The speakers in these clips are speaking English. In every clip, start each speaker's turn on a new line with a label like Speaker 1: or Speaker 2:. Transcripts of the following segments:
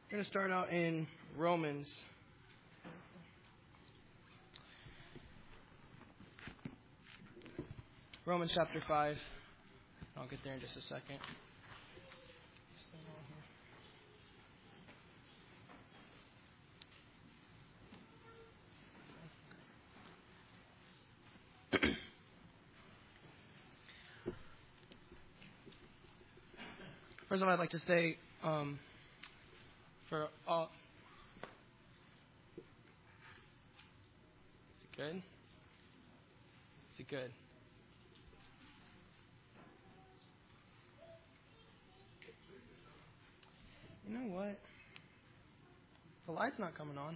Speaker 1: We're going to start out in Romans. Romans chapter 5. I'll get there in just a second. First of all, I'd like to say, for all... Is it good? Is it good? You know what? The light's not coming on.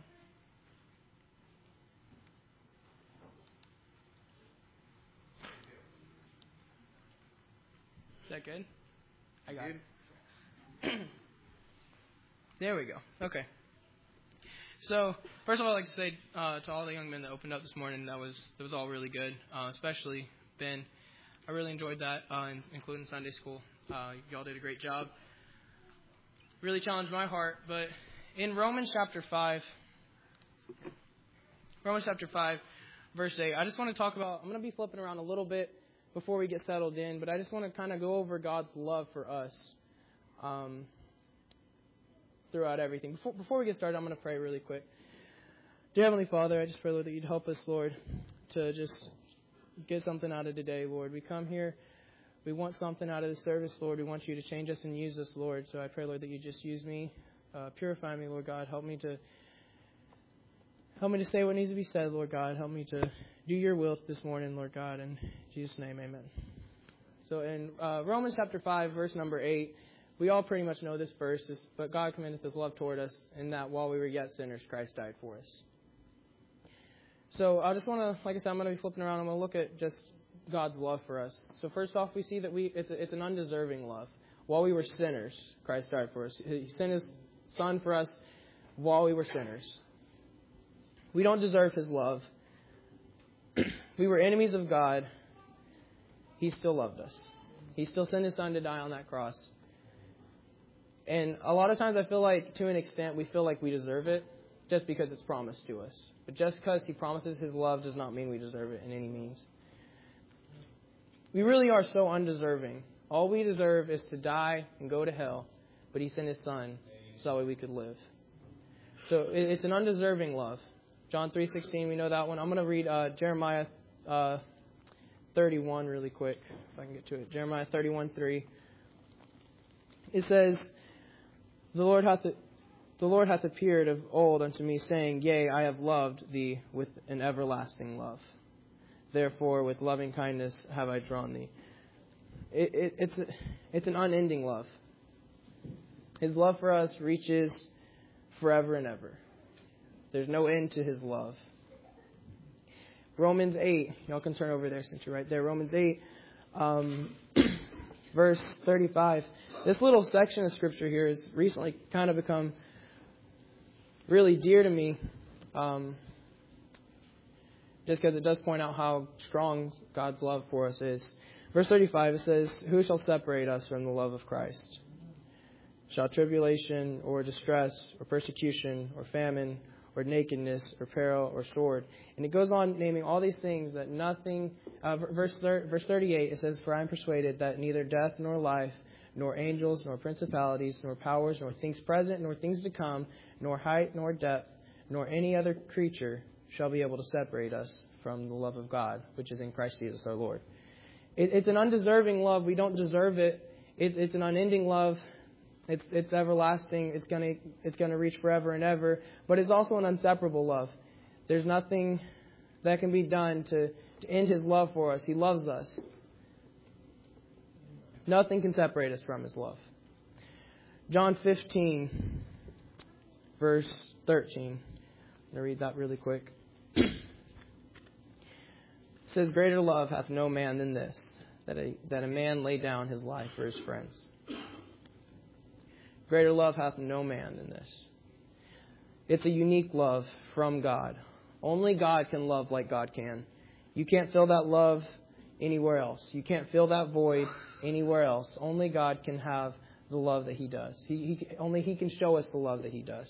Speaker 1: Is that good? I got it. There we go. Okay. So, first of all, I'd like to say to all the young men that opened up this morning, that was all really good, especially Ben. I really enjoyed that, including Sunday school. Y'all did a great job. Really challenged my heart. But in Romans chapter 5, verse 8, I just want to talk about, I'm going to be flipping around a little bit before we get settled in, but I just want to kind of go over God's love for us throughout everything. Before we get started, I'm going to pray really quick. Dear Heavenly Father, I just pray, Lord, that you'd help us, Lord, to just get something out of today, Lord. We come here. We want something out of the service, Lord. We want you to change us and use us, Lord. So I pray, Lord, that you just use me. Purify me, Lord God. Help me to say what needs to be said, Lord God. Help me to do your will this morning, Lord God. In Jesus' name, amen. So in Romans chapter 5, verse number 8, we all pretty much know this verse, but God commendeth his love toward us in that while we were yet sinners, Christ died for us. So I just want to, like I said, I'm going to be flipping around. I'm going to look at just God's love for us. So first off, we see that it's an undeserving love. While we were sinners, Christ died for us. He sent his Son for us while we were sinners. We don't deserve his love. We were enemies of God. He still loved us. He still sent his Son to die on that cross. And a lot of times I feel like, to an extent, we feel like we deserve it just because it's promised to us. But just because he promises his love does not mean we deserve it in any means. We really are so undeserving. All we deserve is to die and go to hell. But he sent his Son so that we could live. So it's an undeserving love. John 3:16, we know that one. I'm going to read Jeremiah 31 really quick, if I can get to it. Jeremiah 31:3. It says, The Lord hath appeared of old unto me, saying, Yea, I have loved thee with an everlasting love. Therefore, with loving kindness have I drawn thee. It's an unending love. His love for us reaches forever and ever. There's no end to his love. Romans 8, y'all can turn over there since you're right there. Romans 8, verse 35. This little section of Scripture here has recently kind of become really dear to me, just because it does point out how strong God's love for us is. Verse 35, it says, Who shall separate us from the love of Christ? Shall tribulation or distress or persecution or famine or nakedness or peril or sword? And it goes on naming all these things that nothing... Verse 38, it says, For I am persuaded that neither death nor life, nor angels, nor principalities, nor powers, nor things present, nor things to come, nor height, nor depth, nor any other creature shall be able to separate us from the love of God, which is in Christ Jesus our Lord. It's an undeserving love. We don't deserve it. It's an unending love. It's everlasting. It's gonna reach forever and ever. But it's also an inseparable love. There's nothing that can be done to end his love for us. He loves us. Nothing can separate us from his love. John 15, verse 13. I'm going to read that really quick. It says, Greater love hath no man than this, that a man lay down his life for his friends. Greater love hath no man than this. It's a unique love from God. Only God can love like God can. You can't fill that love anywhere else. You can't fill that void anywhere else. Only God can have the love that He does. Only He can show us the love that He does.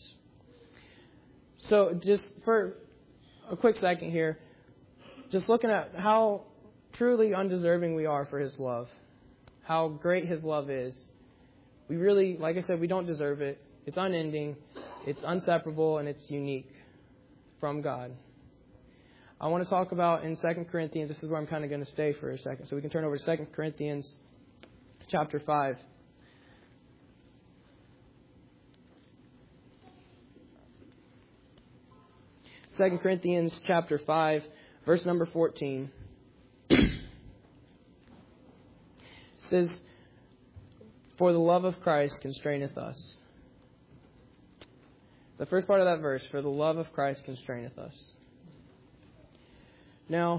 Speaker 1: So just for a quick second here, just looking at how truly undeserving we are for His love, how great His love is. We really, like I said, we don't deserve it. It's unending, it's inseparable, and it's unique from God. I want to talk about in 2 Corinthians, this is where I'm kind of going to stay for a second. So we can turn over to 2 Corinthians chapter 5. 2 Corinthians chapter 5, verse number 14. It says, "For the love of Christ constraineth us." The first part of that verse, "For the love of Christ constraineth us." Now,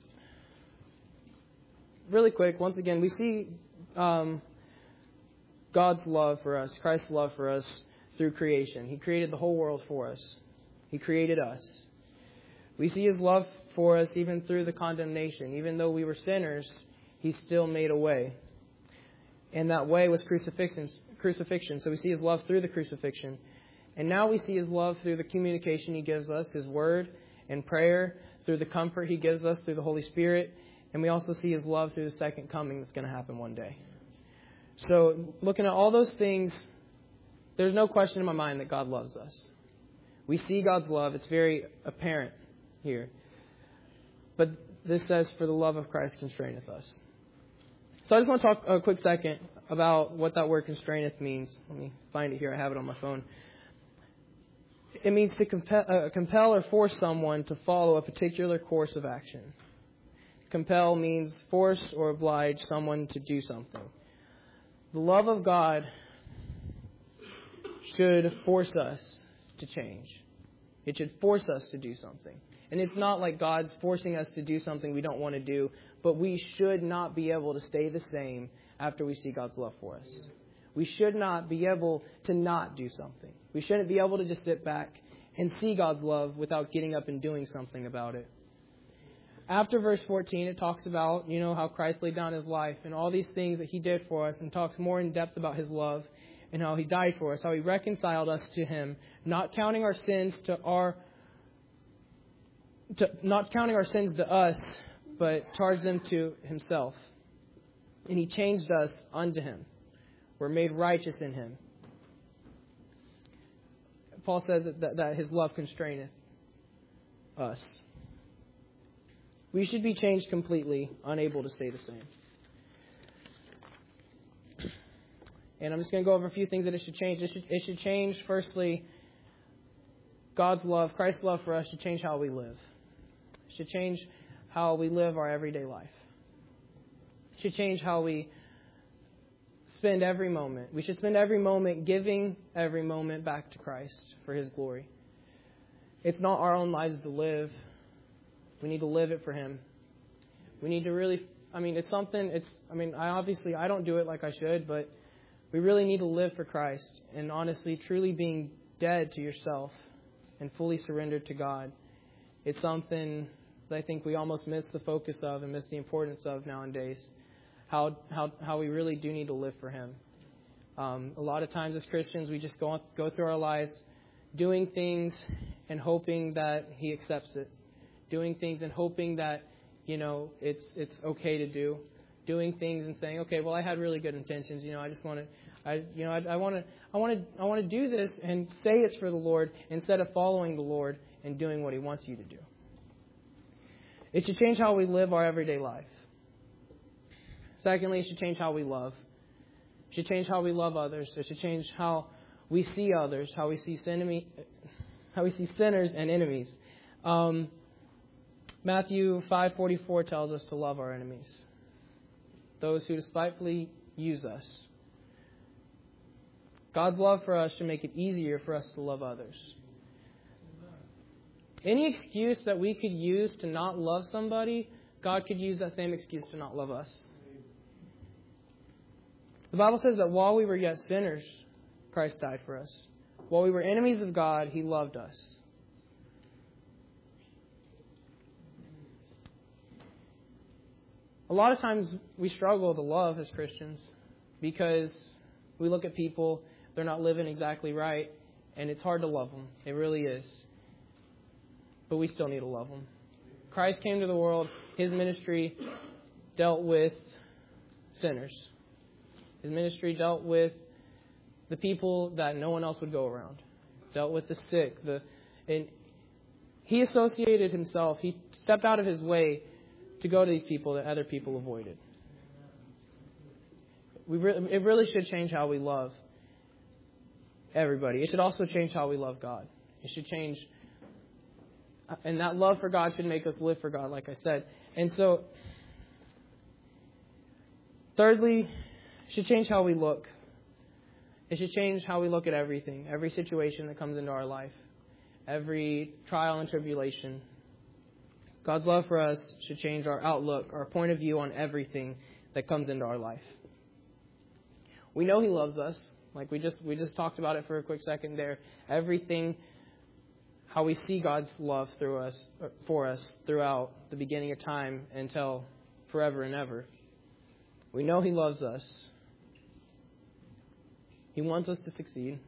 Speaker 1: really quick, once again, we see God's love for us, Christ's love for us through creation. He created the whole world for us. He created us. We see His love for us even through the condemnation. Even though we were sinners, He still made a way. And that way was crucifixion. So we see His love through the crucifixion. And now we see His love through the communication He gives us, His word and prayer, through the comfort He gives us through the Holy Spirit. And we also see His love through the second coming that's going to happen one day. So looking at all those things, there's no question in my mind that God loves us. We see God's love. It's very apparent here. But this says, "For the love of Christ constraineth us." So I just want to talk a quick second about what that word constraineth means. Let me find it here. I have it on my phone. It means to compel or force someone to follow a particular course of action. Compel means force or oblige someone to do something. The love of God should force us to change. It should force us to do something. And it's not like God's forcing us to do something we don't want to do, but we should not be able to stay the same after we see God's love for us. We should not be able to not do something. We shouldn't be able to just sit back and see God's love without getting up and doing something about it. After verse 14, it talks about, how Christ laid down His life and all these things that He did for us, and talks more in depth about His love and how He died for us, how He reconciled us to Him, not counting our sins to us, but charged them to Himself. And He changed us unto Him. We're made righteous in Him. Paul says that His love constraineth us. We should be changed completely, unable to stay the same. And I'm just going to go over a few things that it should change. It should change, firstly, God's love, Christ's love for us should change how we live. It should change how we live our everyday life. It should change how we spend every moment. We should spend every moment giving every moment back to Christ for His glory. It's not our own lives to live. We need to live it for Him. We need to really, I don't do it like I should, but we really need to live for Christ and honestly, truly being dead to yourself and fully surrendered to God. It's something that I think we almost miss the focus of and miss the importance of nowadays. How we really do need to live for Him. A lot of times as Christians, we just go through our lives doing things and hoping that He accepts it. Doing things and hoping that, it's okay to do. Doing things and saying, okay, well, I had really good intentions. I just want to, I want to do this and say it's for the Lord instead of following the Lord and doing what He wants you to do. It should change how we live our everyday life. Secondly, it should change how we love. It should change how we love others. It should change how we see others, how we see sinners and enemies. Matthew 5:44 tells us to love our enemies, those who despitefully use us. God's love for us should make it easier for us to love others. Any excuse that we could use to not love somebody, God could use that same excuse to not love us. The Bible says that while we were yet sinners, Christ died for us. While we were enemies of God, He loved us. A lot of times we struggle to love as Christians because We look at people, they're not living exactly right, and it's hard to love them. It really is. But we still need to love them. Christ came to the world. His ministry dealt with sinners. His ministry dealt with the people that no one else would go around. Dealt with the sick. And he associated himself. He stepped out of his way to go to these people that other people avoided. It really should change how we love everybody. It should also change how we love God. It should change. And that love for God should make us live for God, like I said. And so, thirdly, it should change how we look. It should change how we look at everything, every situation that comes into our life, every trial and tribulation. God's love for us should change our outlook, our point of view on everything that comes into our life. We know He loves us. Like we just talked about it for a quick second there. Everything, how we see God's love through us, for us throughout the beginning of time until forever and ever. We know He loves us. He wants us to succeed.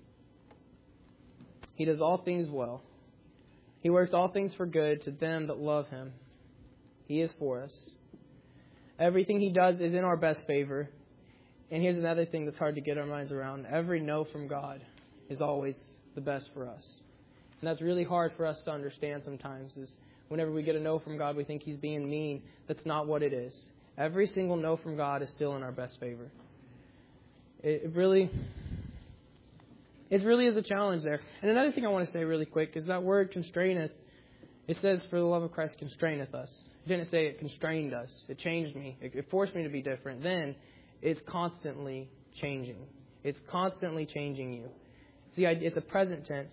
Speaker 1: He does all things well. He works all things for good to them that love Him. He is for us. Everything He does is in our best favor. And here's another thing that's hard to get our minds around. Every no from God is always the best for us. And that's really hard for us to understand sometimes, is whenever we get a no from God, we think He's being mean. That's not what it is. Every single no from God is still in our best favor. It really is a challenge there. And another thing I want to say really quick is that word constraineth. It says, for the love of Christ constraineth us. It didn't say it constrained us. It changed me. It forced me to be different. Then it's constantly changing. It's constantly changing you. It's a present tense.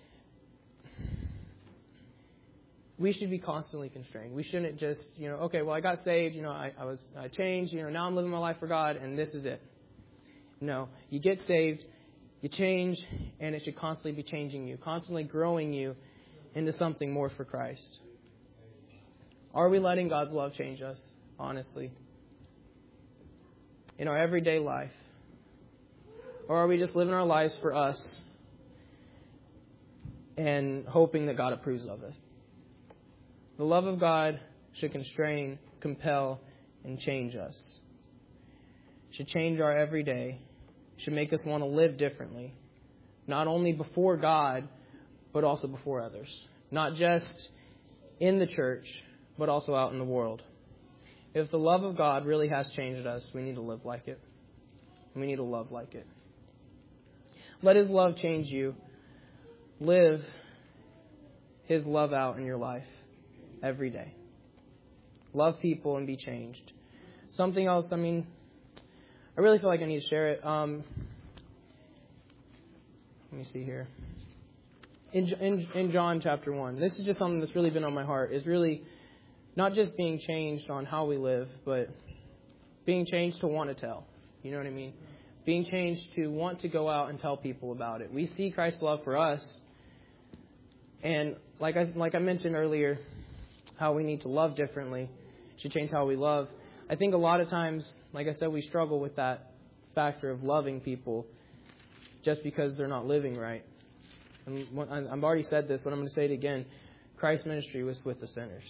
Speaker 1: We should be constantly constrained. We shouldn't just, okay, well, I got saved, I changed, now I'm living my life for God, and this is it. No, you get saved, you change, and it should constantly be changing you, constantly growing you into something more for Christ. Are we letting God's love change us, honestly, in our everyday life? Or are we just living our lives for us and hoping that God approves of us? The love of God should constrain, compel, and change us. It should change our everyday. It should make us want to live differently. Not only before God, but also before others. Not just in the church, but also out in the world. If the love of God really has changed us, we need to live like it. We need to love like it. Let His love change you. Live His love out in your life every day. Love people and be changed. Something else, I really feel like I need to share it. Let me see here. In John chapter 1, this is just something that's really been on my heart, is really not just being changed on how we live, but being changed to want to tell. You know what I mean? Being changed to want to go out and tell people about it. We see Christ's love for us. And like I mentioned earlier, how we need to love differently. It should change how we love. I think a lot of times, like I said, we struggle with that factor of loving people just because they're not living right. And I've already said this, but I'm going to say it again. Christ's ministry was with the sinners.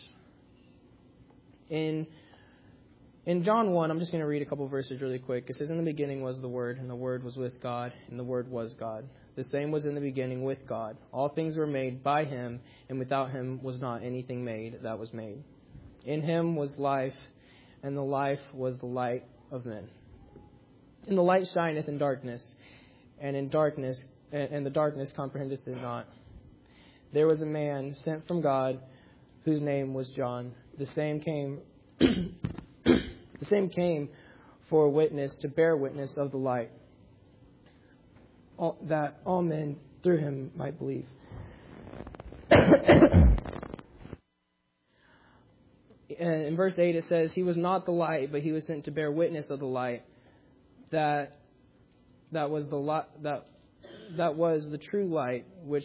Speaker 1: In John 1, I'm just going to read a couple verses really quick. It says, in the beginning was the Word, and the Word was with God, and the Word was God. The same was in the beginning with God. All things were made by Him, and without Him was not anything made that was made. In Him was life, and the life was the light of men. And the light shineth in darkness, and the darkness comprehendeth it not. There was a man sent from God, whose name was John. The same came for a witness, to bear witness of the light, that all men through him might believe. And in verse 8 it says, he was not the light, but he was sent to bear witness of the light, that was the true light, which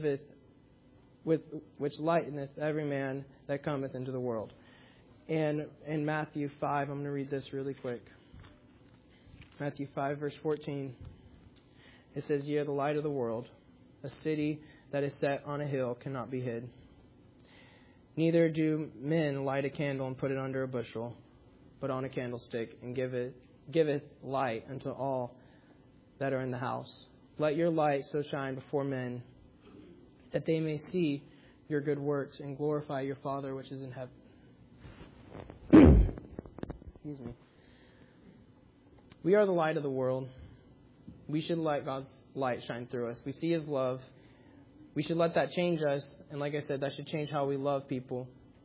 Speaker 1: lighteneth every man that cometh into the world. And in Matthew 5, I'm going to read this really quick. Matthew 5, verse 14. It says, "Ye are the light of the world. A city that is set on a hill cannot be hid. Neither do men light a candle and put it under a bushel, but on a candlestick, and giveth light unto all that are in the house. Let your light so shine before men, that they may see your good works and glorify your Father which is in heaven." Excuse me. We are the light of the world. We should let God's light shine through us. We see His love. We should let that change us. And like I said, that should change how we love people.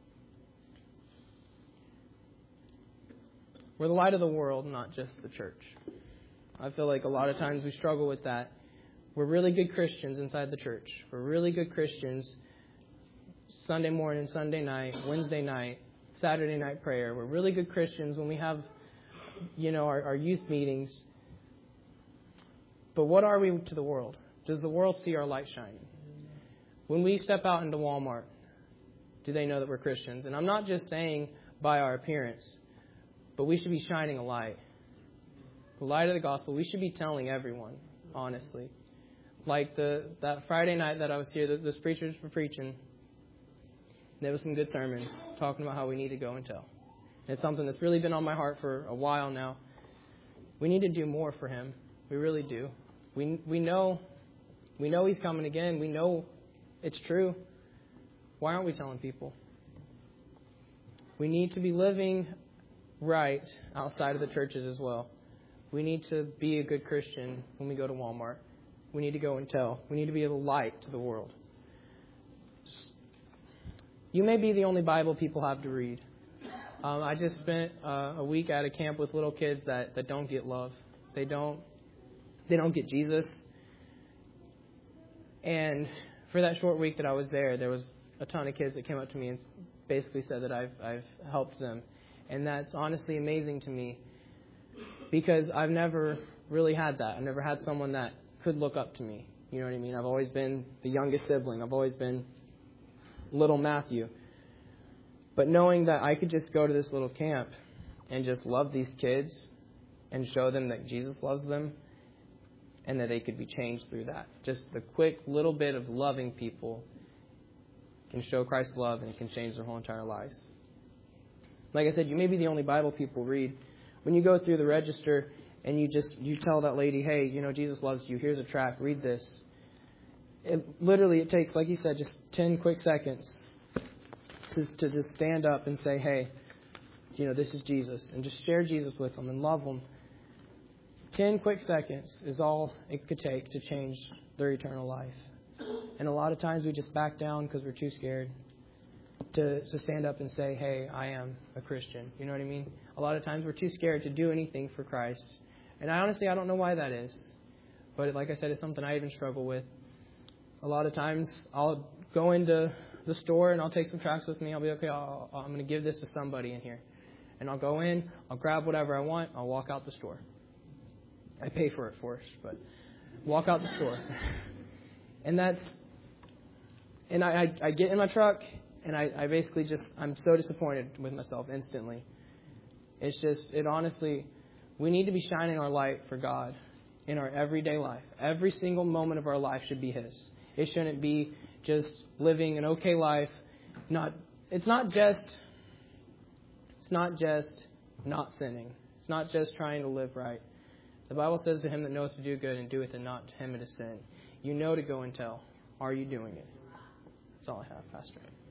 Speaker 1: We're the light of the world, not just the church. I feel like a lot of times we struggle with that. We're really good Christians inside the church. We're really good Christians Sunday morning, Sunday night, Wednesday night, Saturday night prayer. We're really good Christians when we have, our youth meetings. But what are we to the world? Does the world see our light shining? When we step out into Walmart, do they know that we're Christians? And I'm not just saying by our appearance, but we should be shining a light. The light of the gospel. We should be telling everyone, honestly. Like that Friday night that I was here, those preachers were preaching. There was some good sermons talking about how we need to go and tell. And it's something that's really been on my heart for a while now. We need to do more for Him. We really do. We know He's coming again. We know it's true. Why aren't we telling people? We need to be living right outside of the churches as well. We need to be a good Christian when we go to Walmart. We need to go and tell. We need to be a light to the world. You may be the only Bible people have to read. I just spent a week at a camp with little kids that don't get love. They don't get Jesus. And for that short week that I was there was a ton of kids that came up to me and basically said that I've helped them. And that's honestly amazing to me because I've never really had that. I've never had someone that could look up to me. You know what I mean? I've always been the youngest sibling. I've always been little Matthew. But knowing that I could just go to this little camp and just love these kids and show them that Jesus loves them and that they could be changed through that. Just the quick little bit of loving people can show Christ's love and can change their whole entire lives. Like I said, you may be the only Bible people read. When you go through the register and you tell that lady, hey, Jesus loves you. Here's a tract. Read this. It takes, like you said, just 10 quick seconds to just stand up and say, hey, this is Jesus. And just share Jesus with them and love them. 10 quick seconds is all it could take to change their eternal life. And a lot of times we just back down because we're too scared to stand up and say, hey, I am a Christian. You know what I mean? A lot of times we're too scared to do anything for Christ. And I don't know why that is. But like I said, it's something I even struggle with. A lot of times I'll go into the store and I'll take some tracts with me. I'll be, okay, I'm going to give this to somebody in here. And I'll go in, I'll grab whatever I want, I'll walk out the store. I pay for it first, but walk out the store. And I get in my truck and I basically I'm so disappointed with myself instantly. Honestly, we need to be shining our light for God in our everyday life. Every single moment of our life should be His. It shouldn't be just living an okay life. It's not just not sinning. It's not just trying to live right. The Bible says to him that knoweth to do good and doeth it not, to him it is sin. You know to go and tell. Are you doing it? That's all I have, Pastor.